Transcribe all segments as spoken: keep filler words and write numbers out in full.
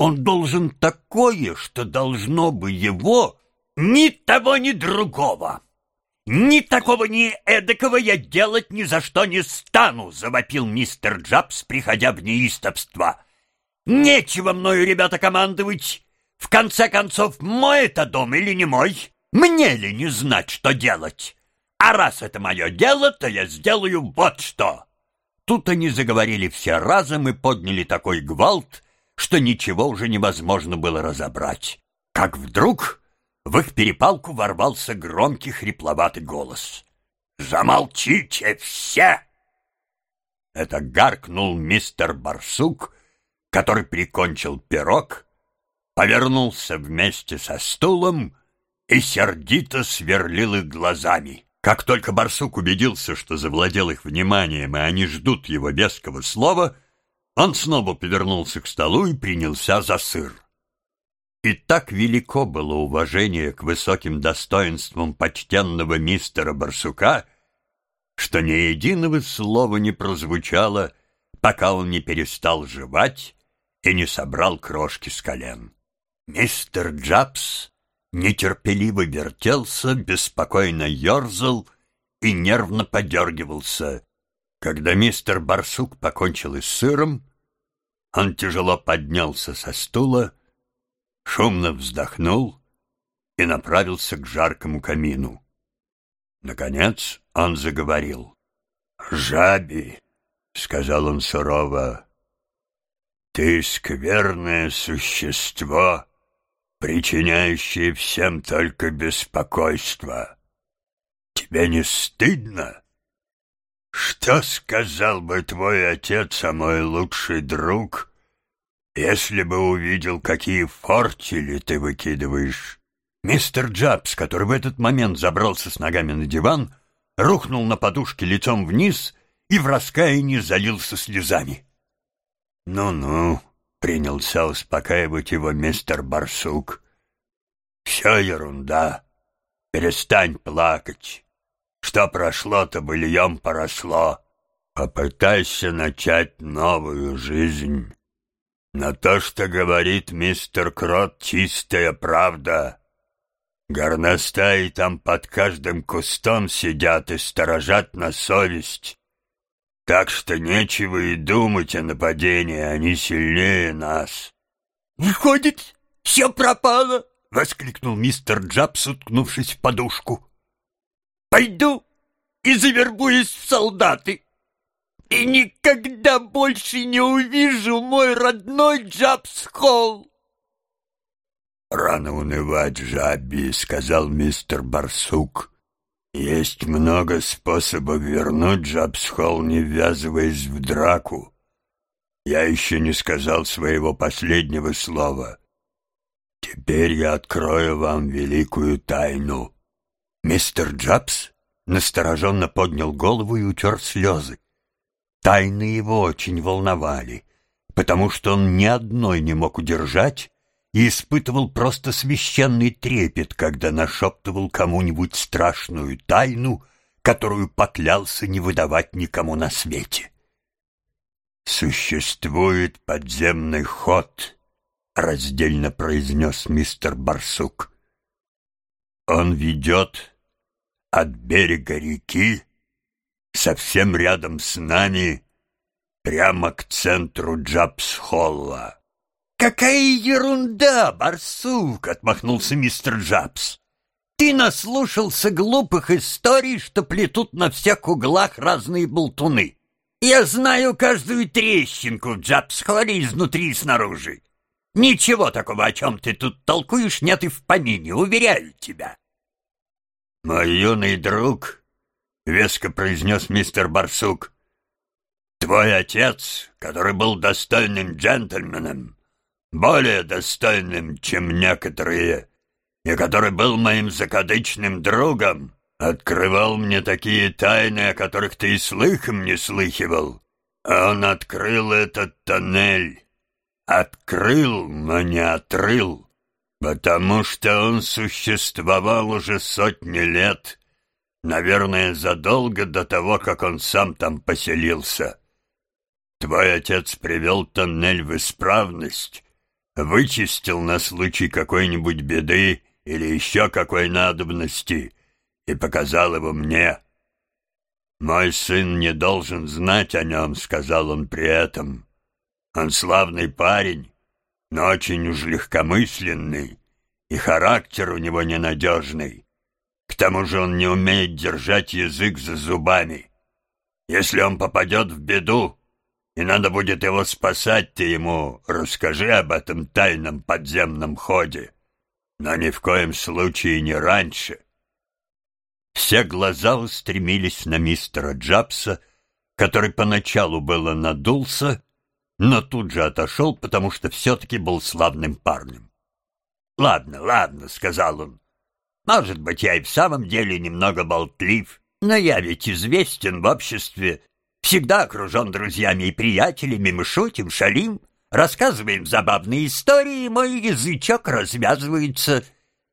Он должен такое, что должно бы его ни того, ни другого. Ни такого, ни эдакого я делать ни за что не стану, завопил мистер Джабс, приходя в неистовство. Нечего мною, ребята, командовать. В конце концов, мой это дом или не мой? Мне ли не знать, что делать? А раз это мое дело, то я сделаю вот что. Тут они заговорили все разом и подняли такой гвалт, что ничего уже невозможно было разобрать. Как вдруг в их перепалку ворвался громкий хрипловатый голос. «Замолчите все!» Это гаркнул мистер Барсук, который прикончил пирог, повернулся вместе со стулом и сердито сверлил их глазами. Как только Барсук убедился, что завладел их вниманием, и они ждут его веского слова, он снова повернулся к столу и принялся за сыр. И так велико было уважение к высоким достоинствам почтенного мистера Барсука, что ни единого слова не прозвучало, пока он не перестал жевать и не собрал крошки с колен. Мистер Джабс нетерпеливо вертелся, беспокойно ерзал и нервно подергивался. Когда мистер Барсук покончил и с сыром, он тяжело поднялся со стула, шумно вздохнул и направился к жаркому камину. Наконец он заговорил. «Жаби», — сказал он сурово, — «ты скверное существо, причиняющее всем только беспокойство. Тебе не стыдно? Что сказал бы твой отец, а мой лучший друг, если бы увидел, какие фортели ты выкидываешь?» Мистер Джабс, который в этот момент забрался с ногами на диван, рухнул на подушке лицом вниз и в раскаянии залился слезами. «Ну-ну», — принялся успокаивать его мистер Барсук, — «все ерунда. Перестань плакать. Что прошло, то быльем поросло. Попытайся начать новую жизнь. Но то, что говорит мистер Крот, чистая правда. Горностаи там под каждым кустом сидят и сторожат на совесть. Так что нечего и думать о нападении, они сильнее нас». «Выходит, все пропало!» — воскликнул мистер Джабс, уткнувшись в подушку. «Пойду и завербуюсь в солдаты, и никогда больше не увижу мой родной Джабс-Холл!» «Рано унывать, Жаби», — сказал мистер Барсук. «Есть много способов вернуть Джабс-Холл, не ввязываясь в драку. Я еще не сказал своего последнего слова. Теперь я открою вам великую тайну». Мистер Джабс настороженно поднял голову и утер слезы. Тайны его очень волновали, потому что он ни одной не мог удержать и испытывал просто священный трепет, когда нашептывал кому-нибудь страшную тайну, которую поклялся не выдавать никому на свете. «Существует подземный ход», — раздельно произнес мистер Барсук. «Он ведет от берега реки, совсем рядом с нами, прямо к центру Джабс-Холла». «Какая ерунда, Барсук!» — отмахнулся мистер Джабс. «Ты наслушался глупых историй, что плетут на всех углах разные болтуны. Я знаю каждую трещинку в Джабс-Холле изнутри и снаружи. Ничего такого, о чем ты тут толкуешь, нет и в помине, уверяю тебя». «Мой юный друг», — веско произнес мистер Барсук, — «твой отец, который был достойным джентльменом, более достойным, чем некоторые, и который был моим закадычным другом, открывал мне такие тайны, о которых ты и слыхом не слыхивал. Он открыл этот тоннель. Открыл, но не отрыл, потому что он существовал уже сотни лет, наверное, задолго до того, как он сам там поселился. Твой отец привел тоннель в исправность, вычистил на случай какой-нибудь беды или еще какой надобности и показал его мне. «Мой сын не должен знать о нем», — сказал он при этом. «Он славный парень, но очень уж легкомысленный, и характер у него ненадежный. К тому же он не умеет держать язык за зубами. Если он попадет в беду, и надо будет его спасать, ты ему расскажи об этом тайном подземном ходе, но ни в коем случае не раньше». Все глаза устремились на мистера Джабса, который поначалу было надулся, но тут же отошел, потому что все-таки был славным парнем. «Ладно, ладно», — сказал он. «Может быть, я и в самом деле немного болтлив, но я ведь известен в обществе, всегда окружен друзьями и приятелями, мы шутим, шалим, рассказываем забавные истории, и мой язычок развязывается.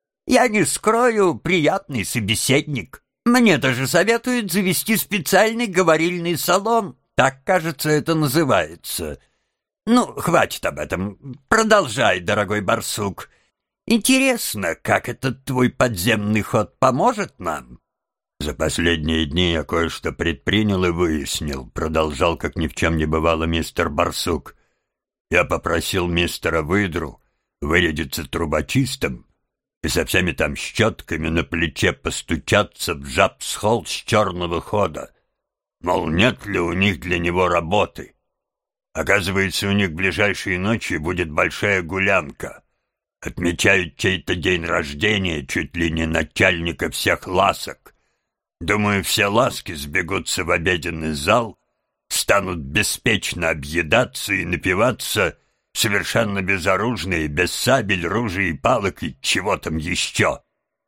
Я не скрою, приятный собеседник. Мне даже советуют завести специальный говорильный салон, так, кажется, это называется. Ну, хватит об этом, продолжай, дорогой барсук. Интересно, как этот твой подземный ход поможет нам?» «За последние дни я кое-что предпринял и выяснил», — продолжал, как ни в чем не бывало, мистер Барсук. «Я попросил мистера Выдру вырядиться трубочистом и со всеми там щетками на плече постучаться в Джабс-холл с черного хода. Мол, нет ли у них для него работы. Оказывается, у них ближайшей ночью будет большая гулянка. Отмечают чей-то день рождения, чуть ли не начальника всех ласок. Думаю, все ласки сбегутся в обеденный зал, станут беспечно объедаться и напиваться, совершенно безоружные, без сабель, ружей и палок и чего там еще.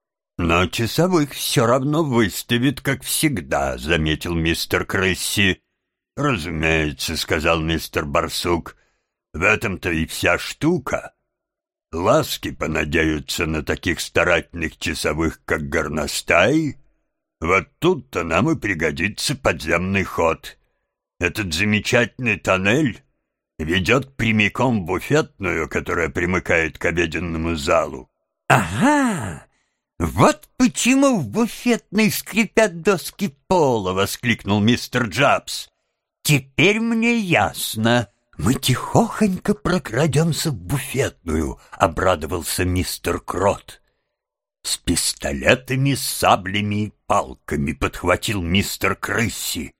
«Но часовых все равно выставит, как всегда», — заметил мистер Крысси. «Разумеется», — сказал мистер Барсук, — «в этом-то и вся штука. Ласки понадеются на таких старательных часовых, как горностаи. Вот тут-то нам и пригодится подземный ход. Этот замечательный тоннель ведет прямиком в буфетную, которая примыкает к обеденному залу». «Ага! Вот почему в буфетной скрипят доски пола!» — воскликнул мистер Джабс. «Теперь мне ясно. Мы тихохонько прокрадемся в буфетную», — обрадовался мистер Крот. «С пистолетами, саблями и палками», — подхватил мистер Крысси.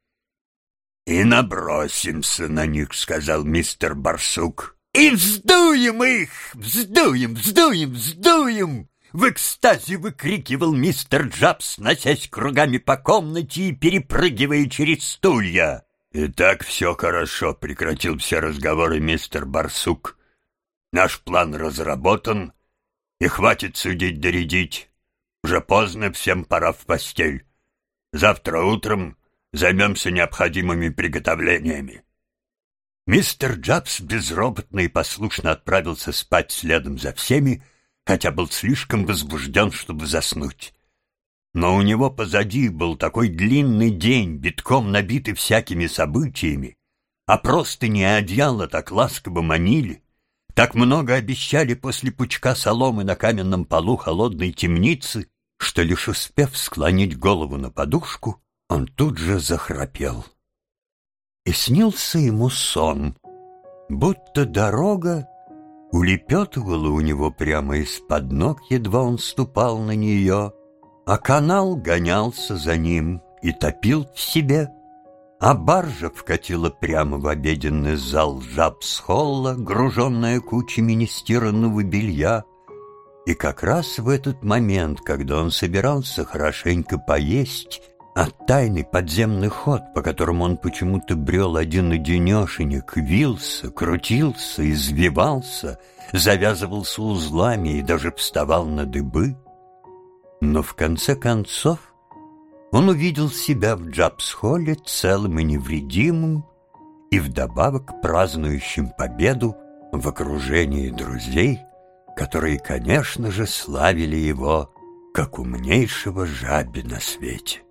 «И набросимся на них», — сказал мистер Барсук. «И вздуем их! Вздуем, вздуем, вздуем!» В экстазе выкрикивал мистер Джабс, носясь кругами по комнате и перепрыгивая через стулья. «Итак, все хорошо», — прекратил все разговоры мистер Барсук. «Наш план разработан, и хватит судить да рядить. Уже поздно, всем пора в постель. Завтра утром займемся необходимыми приготовлениями». Мистер Джабс безропотно и послушно отправился спать следом за всеми, хотя был слишком возбужден, чтобы заснуть. Но у него позади был такой длинный день, битком набитый всякими событиями, а простыни и одеяло так ласково манили, так много обещали после пучка соломы на каменном полу холодной темницы, что, лишь успев склонить голову на подушку, он тут же захрапел. И снился ему сон, будто дорога улепетывала у него прямо из-под ног, едва он ступал на нее, а канал гонялся за ним и топил в себе, а баржа вкатила прямо в обеденный зал Джабс-холла, груженная кучами нестиранного белья, и как раз в этот момент, когда он собирался хорошенько поесть, а тайный подземный ход, по которому он почему-то брел один-одинешенек, вился, крутился, извивался, завязывался узлами и даже вставал на дыбы. Но в конце концов он увидел себя в Джабс-холле целым и невредимым и вдобавок празднующим победу в окружении друзей, которые, конечно же, славили его как умнейшего жаби на свете.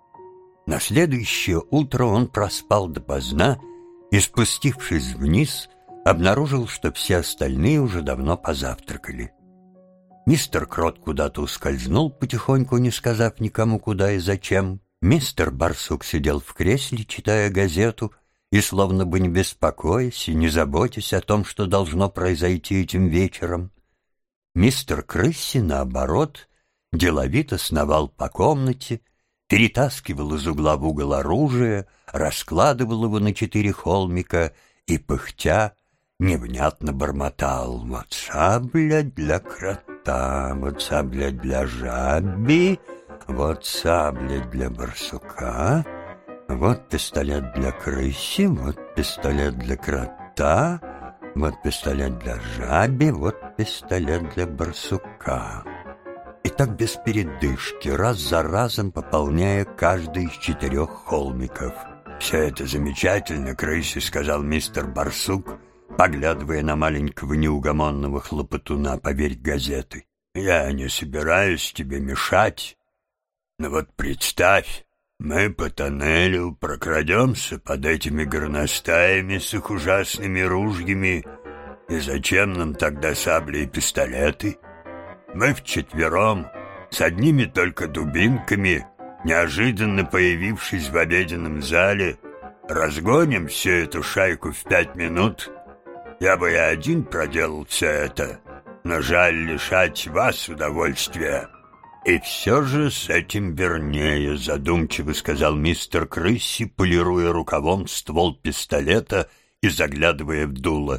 На следующее утро он проспал допоздна и, спустившись вниз, обнаружил, что все остальные уже давно позавтракали. Мистер Крот куда-то ускользнул потихоньку, не сказав никому куда и зачем. Мистер Барсук сидел в кресле, читая газету, и, словно бы не беспокоясь и не заботясь о том, что должно произойти этим вечером. Мистер Крысси, наоборот, деловито сновал по комнате, перетаскивал из угла в угол оружие, раскладывал его на четыре холмика и, пыхтя, невнятно бормотал: «Вот сабля для крота, вот сабля для жаби, вот сабля для барсука, вот пистолет для крыси, вот пистолет для крота, вот пистолет для жаби, вот пистолет для барсука». И так без передышки, раз за разом пополняя каждый из четырех холмиков. «Все это замечательно, крыси», — сказал мистер Барсук, поглядывая на маленького неугомонного хлопотуна поверь газеты. «Я не собираюсь тебе мешать, но вот представь, мы по тоннелю прокрадемся под этими горностаями с их ужасными ружьями, и зачем нам тогда сабли и пистолеты? Мы вчетвером, с одними только дубинками, неожиданно появившись в обеденном зале, разгоним всю эту шайку в пять минут. Я бы и один проделал все это, но жаль лишать вас удовольствия». «И все же с этим вернее», — задумчиво сказал мистер Крысси, полируя рукавом ствол пистолета и заглядывая в дуло.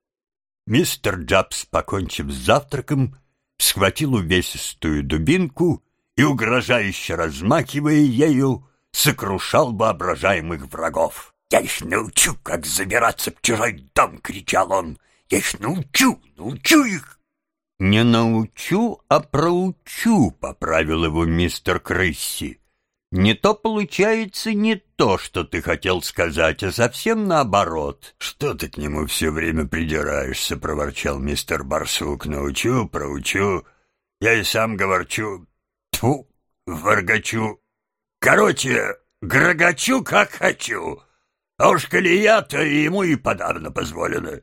Мистер Джабс, покончив с завтраком, схватил увесистую дубинку и, угрожающе размахивая ею, сокрушал воображаемых врагов. «Я их научу, как забираться в чужой дом!» — кричал он. «Я их научу, научу их!» «Не научу, а проучу», — поправил его мистер Крысси. «Не то получается не то, что ты хотел сказать, а совсем наоборот». «Что ты к нему все время придираешься?» — проворчал мистер Барсук. «Научу, проучу. Я и сам говорчу. Тьфу, воргачу. Короче, грогачу, как хочу. А уж коли я, то и ему и подавно позволено».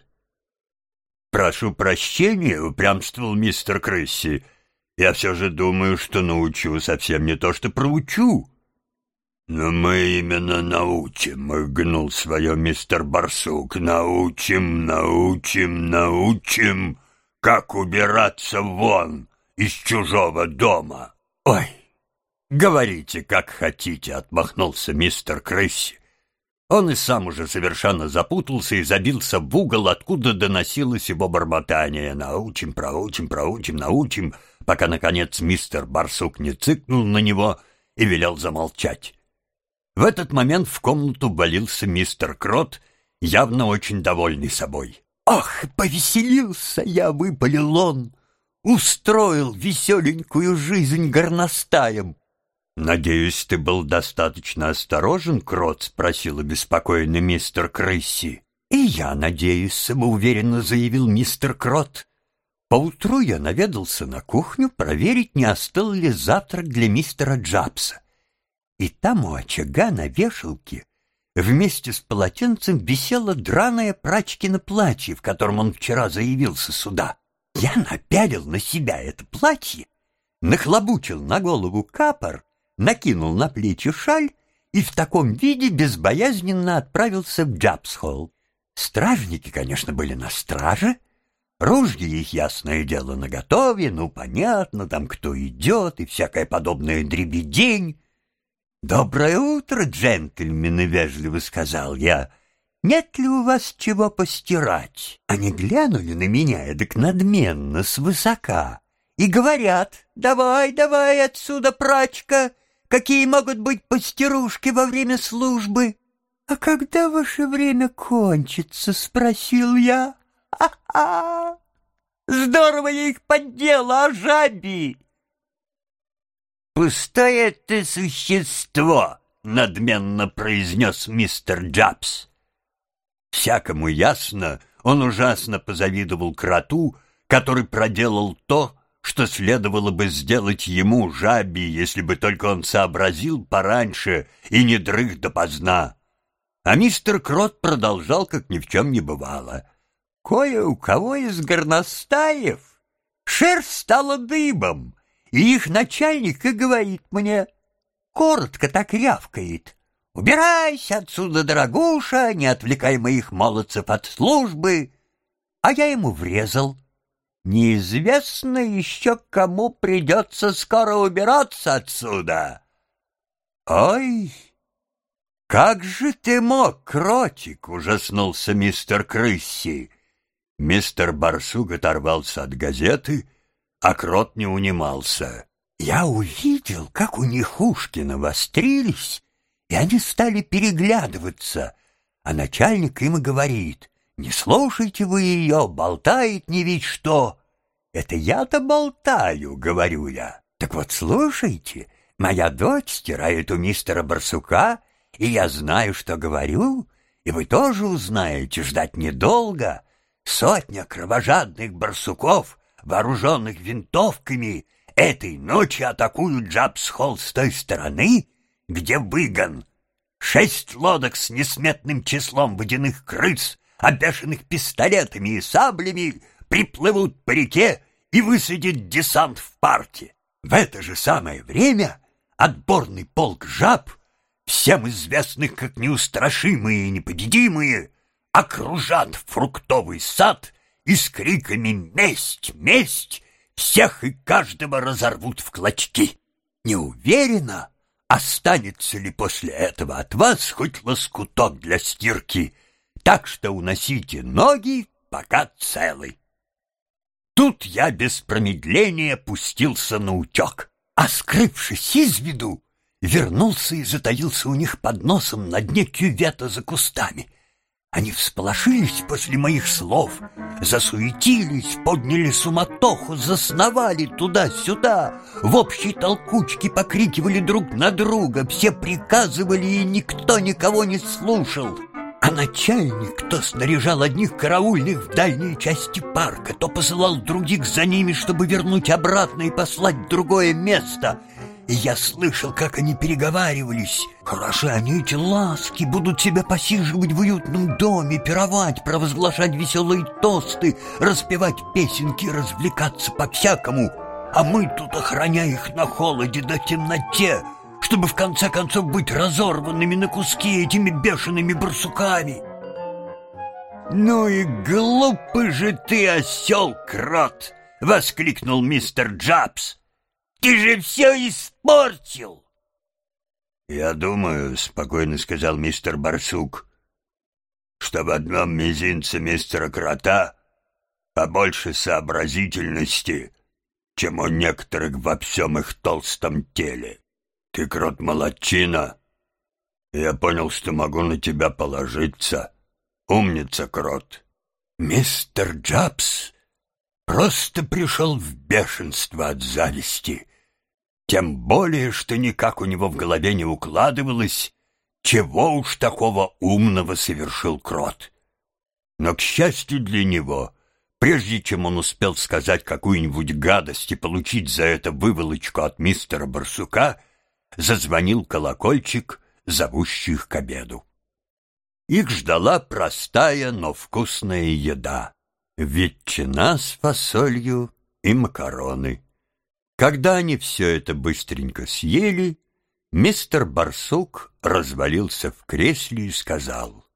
«Прошу прощения», — упрямствовал мистер Крысси. «Я все же думаю, что научу совсем не то, что проучу». «Но мы именно научим», — гнул свое мистер Барсук. «Научим, научим, научим, как убираться вон из чужого дома». «Ой, говорите, как хотите», — отмахнулся мистер Крысси. Он и сам уже совершенно запутался и забился в угол, откуда доносилось его бормотание. «Научим, проучим, проучим, научим», пока, наконец, мистер Барсук не цыкнул на него и велел замолчать. В этот момент в комнату ввалился мистер Крот, явно очень довольный собой. «Ах, повеселился я!» — выпалил он. «Устроил веселенькую жизнь горностаем». «Надеюсь, ты был достаточно осторожен, Крот?» — спросил обеспокоенный мистер Крысси. «И я надеюсь», — самоуверенно заявил мистер Крот. «Поутру я наведался на кухню проверить, не остыл ли завтрак для мистера Джабса. И там у очага на вешалке вместе с полотенцем висело драное прачкино платье, в котором он вчера заявился сюда. Я напялил на себя это платье, нахлобучил на голову капор, накинул на плечи шаль и в таком виде безбоязненно отправился в Джабс-холл. Стражники, конечно, были на страже, ружья их, ясное дело, наготове, ну, понятно, там кто идет и всякая подобная дребедень. «Доброе утро, джентльмены!» — вежливо сказал я. «Нет ли у вас чего постирать?» Они глянули на меня эдак надменно, свысока, и говорят: «Давай, давай отсюда, прачка! Какие могут быть постирушки во время службы?» «А когда ваше время кончится?» — спросил я. «Ха-ха! Здорово я их поддела, а жаби!» «Пустое ты существо!» — надменно произнес мистер Джабс. Всякому ясно, он ужасно позавидовал кроту, который проделал то, что следовало бы сделать ему, жаби, если бы только он сообразил пораньше и не дрых допоздна. А мистер Крот продолжал, как ни в чем не бывало. Кое у кого из горностаев шерсть стала дыбом, и их начальник и говорит мне, коротко так рявкает: «Убирайся отсюда, дорогуша, не отвлекай моих молодцев от службы». А я ему врезал: «Неизвестно еще, кому придется скоро убираться отсюда». «Ой, как же ты мог, кротик!» — ужаснулся мистер Крысси. Мистер Барсук оторвался от газеты, а крот не унимался. Я увидел, как у них ушки навострились, и они стали переглядываться, а начальник им и говорит: «Не слушайте вы ее, болтает не ведь что». «Это я-то болтаю», — говорю я. «Так вот слушайте, моя дочь стирает у мистера Барсука, и я знаю, что говорю, и вы тоже узнаете, ждать недолго. Сотня кровожадных барсуков, вооруженных винтовками, этой ночью атакуют Джабс-Холл с той стороны, где выгон. Шесть лодок с несметным числом водяных крыс, обвешанных пистолетами и саблями, приплывут по реке и высадят десант в парке. В это же самое время отборный полк жаб, всем известных как неустрашимые и непобедимые, окружат фруктовый сад и с криками «Месть! Месть!» всех и каждого разорвут в клочки. Не уверена, останется ли после этого от вас хоть лоскуток для стирки, так что уносите ноги, пока целы. Тут я без промедления пустился на утек, а, скрывшись из виду, вернулся и затаился у них под носом на дне кювета за кустами. Они всполошились после моих слов, засуетились, подняли суматоху, засновали туда-сюда, в общей толкучке покрикивали друг на друга, все приказывали, и никто никого не слушал. А начальник то снаряжал одних караульных в дальние части парка, то посылал других за ними, чтобы вернуть обратно и послать в другое место. И я слышал, как они переговаривались. Хороши они, эти ласки, будут себя посиживать в уютном доме, пировать, провозглашать веселые тосты, распевать песенки, развлекаться по-всякому. А мы тут, охраняя их на холоде да темноте, чтобы в конце концов быть разорванными на куски этими бешеными барсуками. «Ну и глупый же ты, осел, крот!» — воскликнул мистер Джабс. «Ты же все испортил!» «Я думаю, — спокойно сказал мистер Барсук, — что в одном мизинце мистера Крота побольше сообразительности, чем у некоторых во всем их толстом теле. Ты, крот, молодчина. Я понял, что могу на тебя положиться. Умница, крот». Мистер Джабс просто пришел в бешенство от зависти. Тем более, что никак у него в голове не укладывалось, чего уж такого умного совершил крот. Но, к счастью для него, прежде чем он успел сказать какую-нибудь гадость и получить за это выволочку от мистера Барсука, зазвонил колокольчик, зовущий их к обеду. Их ждала простая, но вкусная еда: ветчина с фасолью и макароны. Когда они все это быстренько съели, мистер Барсук развалился в кресле и сказал: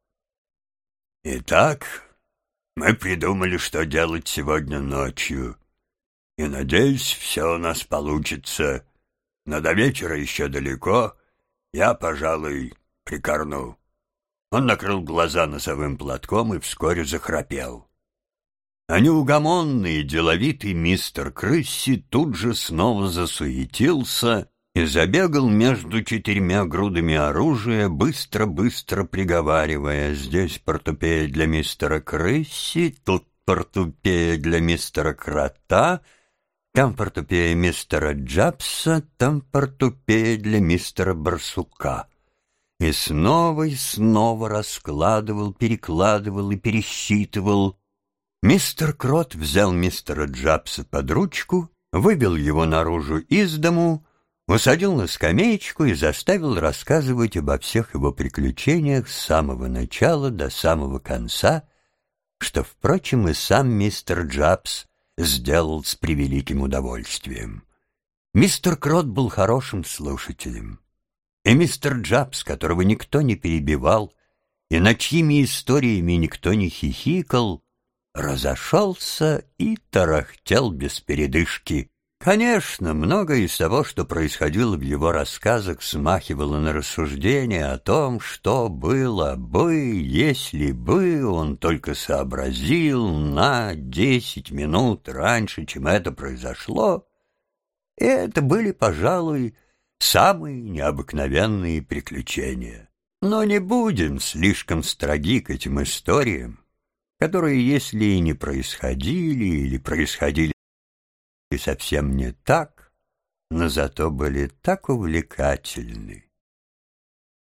«Итак, мы придумали, что делать сегодня ночью, и, надеюсь, все у нас получится, но до вечера еще далеко, я, пожалуй, прикорну». Он накрыл глаза носовым платком и вскоре захрапел. А неугомонный и деловитый мистер Крысси тут же снова засуетился и забегал между четырьмя грудами оружия, быстро-быстро приговаривая: «Здесь портупея для мистера Крысси, тут портупея для мистера Крота, там портупея мистера Джабса, там портупея для мистера Барсука». И снова и снова раскладывал, перекладывал и пересчитывал. Мистер Крот взял мистера Джабса под ручку, вывел его наружу из дому, усадил на скамеечку и заставил рассказывать обо всех его приключениях с самого начала до самого конца, что, впрочем, и сам мистер Джабс сделал с превеликим удовольствием. Мистер Крот был хорошим слушателем, и мистер Джабс, которого никто не перебивал и над чьими историями никто не хихикал, разошелся и тарахтел без передышки. Конечно, многое из того, что происходило в его рассказах, смахивало на рассуждения о том, что было бы, если бы он только сообразил на десять минут раньше, чем это произошло. И это были, пожалуй, самые необыкновенные приключения. Но не будем слишком строги к этим историям, которые, если и не происходили, или происходили и совсем не так, но зато были так увлекательны